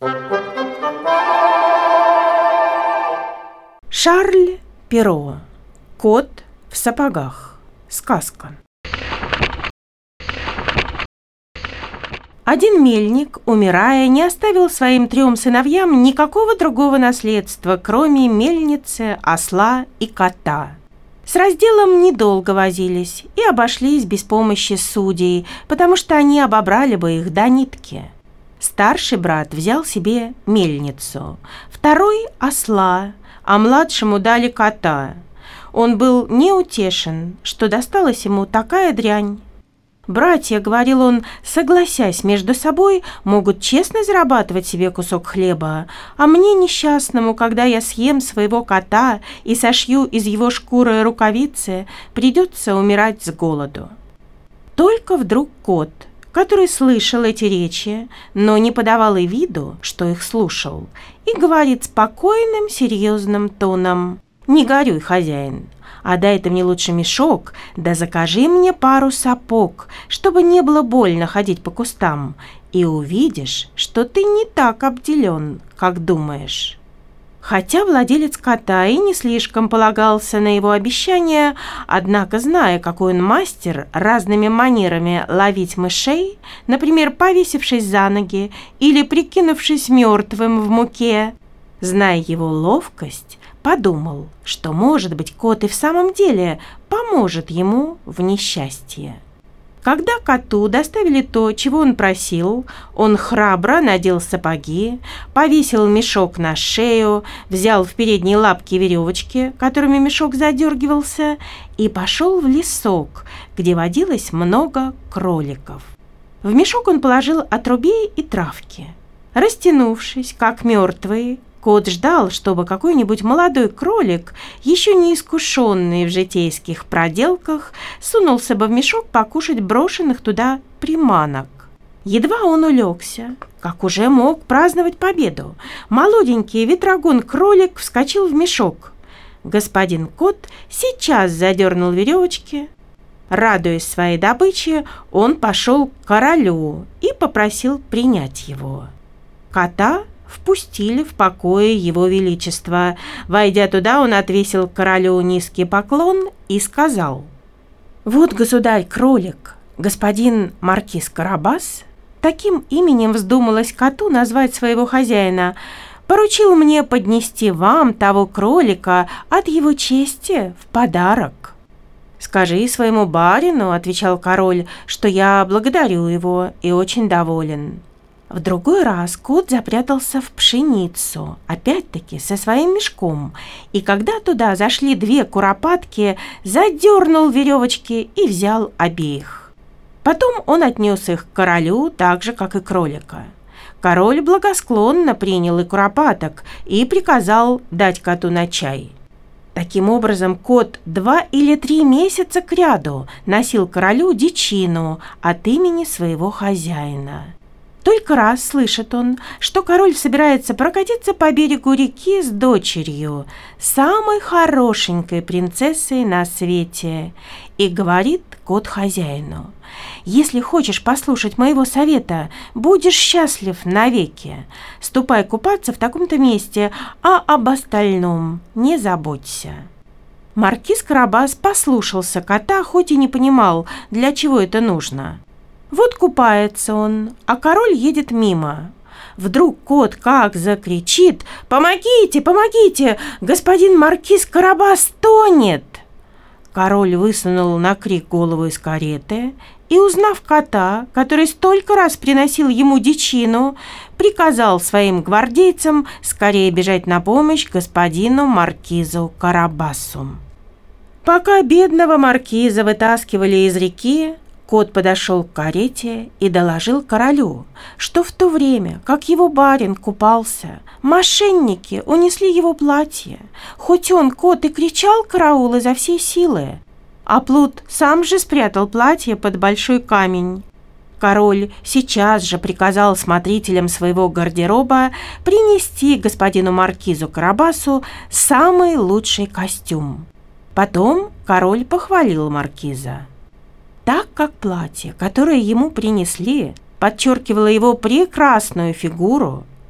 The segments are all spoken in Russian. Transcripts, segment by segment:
Шарль Перро. Кот в сапогах. Сказка. Один мельник, умирая, не оставил своим 3 сыновьям никакого другого наследства, кроме мельницы, осла и кота. С разделом недолго возились и обошлись без помощи судей, потому что они обобрали бы их до нитки. Старший брат взял себе мельницу, второй – осла, а младшему дали кота. Он был неутешен, что досталась ему такая дрянь. «Братья, — говорил он, согласясь между собой, — могут честно зарабатывать себе кусок хлеба, а мне, несчастному, когда я съем своего кота и сошью из его шкуры рукавицы, придется умирать с голоду». Только вдруг кот, который слышал эти речи, но не подавал и виду, что их слушал, и говорит спокойным, серьезным тоном: «Не горюй, хозяин, а дай ты мне лучше мешок, да закажи мне пару сапог, чтобы не было больно ходить по кустам, и увидишь, что ты не так обделен, как думаешь». Хотя владелец кота и не слишком полагался на его обещания, однако, зная, какой он мастер разными манерами ловить мышей, например, повесившись за ноги или прикинувшись мертвым в муке, зная его ловкость, подумал, что, может быть, кот и в самом деле поможет ему в несчастье. Когда коту доставили то, чего он просил, он храбро надел сапоги, повесил мешок на шею, взял в передние лапки веревочки, которыми мешок задергивался, и пошел в лесок, где водилось много кроликов. В мешок он положил отрубей и травки. Растянувшись, как мертвый, кот ждал, чтобы какой-нибудь молодой кролик, еще не искушенный в житейских проделках, сунулся бы в мешок покушать брошенных туда приманок. Едва он улегся, как уже мог праздновать победу. Молоденький ветрогон-кролик вскочил в мешок. Господин кот сейчас задернул веревочки. Радуясь своей добыче, он пошел к королю и попросил принять его. Кота впустили в покое его величества. Войдя туда, он отвесил королю низкий поклон и сказал: «Вот, государь-кролик, господин маркиз Карабас, таким именем вздумалось коту назвать своего хозяина, поручил мне поднести вам того кролика от его чести в подарок». «Скажи своему барину, — отвечал король, — что я благодарю его и очень доволен». В другой раз кот запрятался в пшеницу, опять-таки со своим мешком, и когда туда зашли 2 куропатки, задернул веревочки и взял обеих. Потом он отнес их к королю, так же, как и кролика. Король благосклонно принял и куропаток и приказал дать коту на чай. Таким образом, кот 2 или 3 месяца кряду носил королю дичину от имени своего хозяина. Только раз слышит он, что король собирается прокатиться по берегу реки с дочерью, самой хорошенькой принцессой на свете, и говорит кот хозяину: «Если хочешь послушать моего совета, будешь счастлив навеки. Ступай купаться в таком-то месте, а об остальном не заботься». Маркиз Карабас послушался кота, хоть и не понимал, для чего это нужно. Вот купается он, а король едет мимо. Вдруг кот как закричит: «Помогите, помогите! Господин маркиз Карабас тонет!» Король высунул на крик голову из кареты и, узнав кота, который столько раз приносил ему дичину, приказал своим гвардейцам скорее бежать на помощь господину маркизу Карабасу. Пока бедного маркиза вытаскивали из реки, кот подошел к карете и доложил королю, что в то время, как его барин купался, мошенники унесли его платье, хоть он, кот, и кричал «караул» изо всей силы, а плут сам же спрятал платье под большой камень. Король сейчас же приказал смотрителям своего гардероба принести господину маркизу Карабасу самый лучший костюм. Потом король похвалил маркиза. Так как платье, которое ему принесли, подчеркивало его прекрасную фигуру,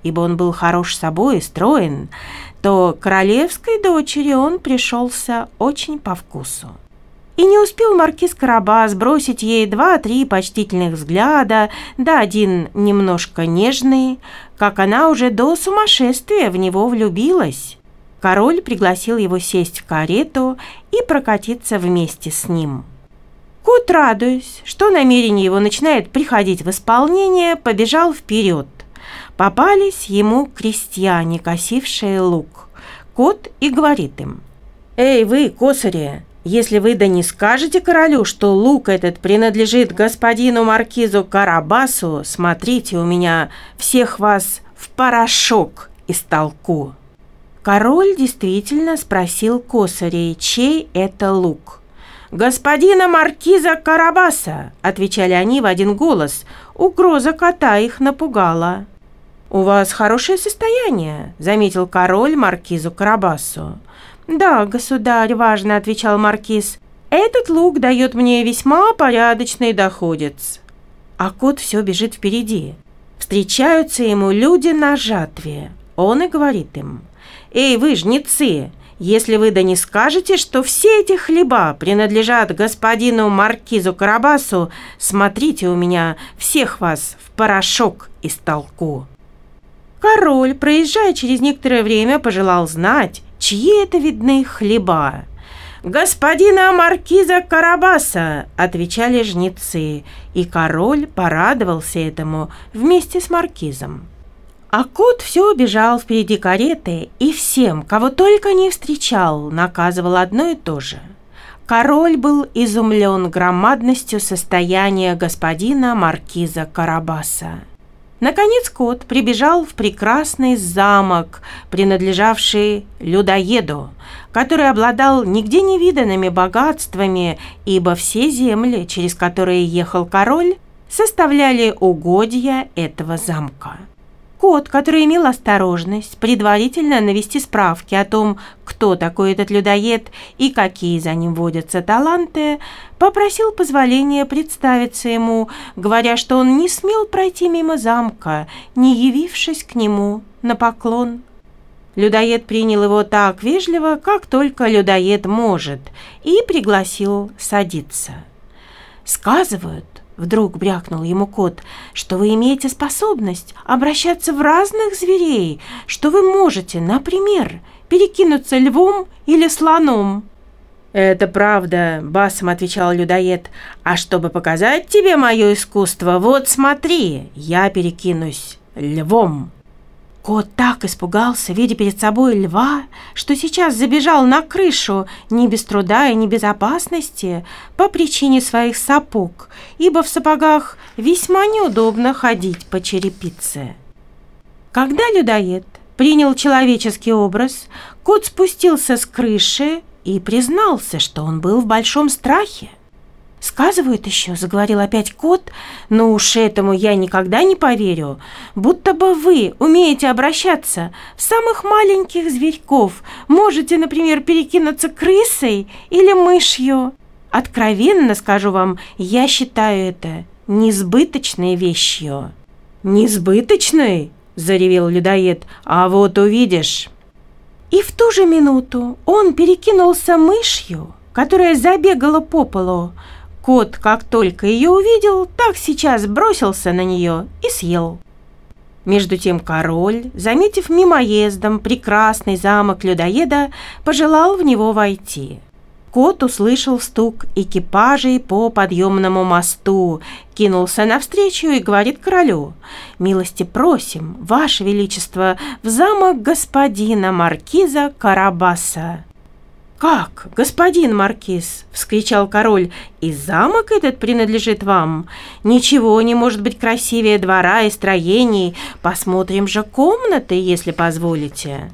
ибо он был хорош собой и строен, то королевской дочери он пришелся очень по вкусу. И не успел маркиз Карабас бросить ей 2-3 почтительных взгляда, да один немножко нежный, как она уже до сумасшествия в него влюбилась. Король пригласил его сесть в карету и прокатиться вместе с ним. Кот, радуясь, что намерение его начинает приходить в исполнение, побежал вперед. Попались ему крестьяне, косившие лук. Кот и говорит им: «Эй, вы, косари, если вы да не скажете королю, что лук этот принадлежит господину маркизу Карабасу, смотрите, у меня всех вас в порошок истолку». Король действительно спросил косарей, чей это лук. «Господина маркиза Карабаса», — отвечали они в один голос. Угроза кота их напугала. «У вас хорошее состояние», — заметил король маркизу Карабасу. «Да, государь», — важно отвечал маркиз, — «этот лук дает мне весьма порядочный доходец». А кот все бежит впереди. Встречаются ему люди на жатве. Он и говорит им: «Эй, вы, жнецы, если вы да не скажете, что все эти хлеба принадлежат господину маркизу Карабасу, смотрите, у меня всех вас в порошок истолку». Король, проезжая через некоторое время, пожелал знать, чьи это видны хлеба. «Господина маркиза Карабаса», — отвечали жнецы, и король порадовался этому вместе с маркизом. А кот все бежал впереди кареты и всем, кого только не встречал, наказывал одно и то же. Король был изумлен громадностью состояния господина маркиза Карабаса. Наконец кот прибежал в прекрасный замок, принадлежавший людоеду, который обладал нигде не виданными богатствами, ибо все земли, через которые ехал король, составляли угодья этого замка. Кот, который имел осторожность предварительно навести справки о том, кто такой этот людоед и какие за ним водятся таланты, попросил позволения представиться ему, говоря, что он не смел пройти мимо замка, не явившись к нему на поклон. Людоед принял его так вежливо, как только людоед может, и пригласил садиться. «Сказывают, — вдруг брякнул ему кот, — что вы имеете способность обращаться в разных зверей, что вы можете, например, перекинуться львом или слоном». «Это правда, — басом отвечал людоед, — а чтобы показать тебе мое искусство, вот смотри, я перекинусь львом». Кот так испугался, видя перед собой льва, что сейчас забежал на крышу не без труда и не без опасности по причине своих сапог, ибо в сапогах весьма неудобно ходить по черепице. Когда людоед принял человеческий образ, кот спустился с крыши и признался, что он был в большом страхе. «Сказывают еще, — заговорил опять кот, — но уж этому я никогда не поверю, будто бы вы умеете обращаться в самых маленьких зверьков, можете, например, перекинуться крысой или мышью. Откровенно скажу вам, я считаю это несбыточной вещью». «Несбыточной?» — заревел людоед. «А вот увидишь». И в ту же минуту он перекинулся мышью, которая забегала по полу. Кот, как только ее увидел, так сейчас бросился на нее и съел. Между тем король, заметив мимоездом прекрасный замок людоеда, пожелал в него войти. Кот услышал стук экипажей по подъемному мосту, кинулся навстречу и говорит королю: «Милости просим, ваше величество, в замок господина маркиза Карабаса». «Как, господин маркиз?» — вскричал король. «И замок этот принадлежит вам? Ничего не может быть красивее двора и строений. Посмотрим же комнаты, если позволите».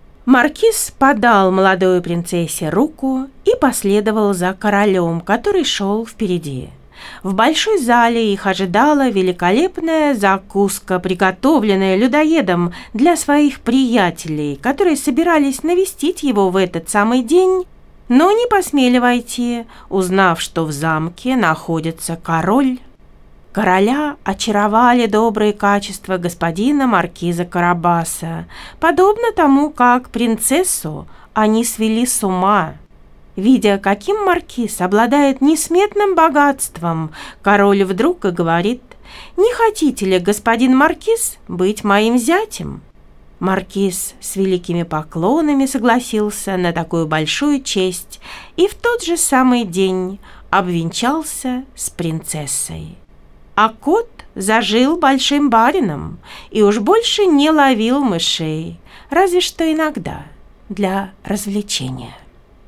Маркиз подал молодой принцессе руку и последовал за королем, который шел впереди. В большой зале их ожидала великолепная закуска, приготовленная людоедом для своих приятелей, которые собирались навестить его в этот самый день, но не посмели войти, узнав, что в замке находится король. Короля очаровали добрые качества господина маркиза Карабаса, подобно тому, как принцессу они свели с ума. Видя, каким маркиз обладает несметным богатством, король вдруг и говорит: «Не хотите ли, господин маркиз, быть моим зятем?» Маркиз с великими поклонами согласился на такую большую честь и в тот же самый день обвенчался с принцессой. А кот зажил большим барином и уж больше не ловил мышей, разве что иногда для развлечения.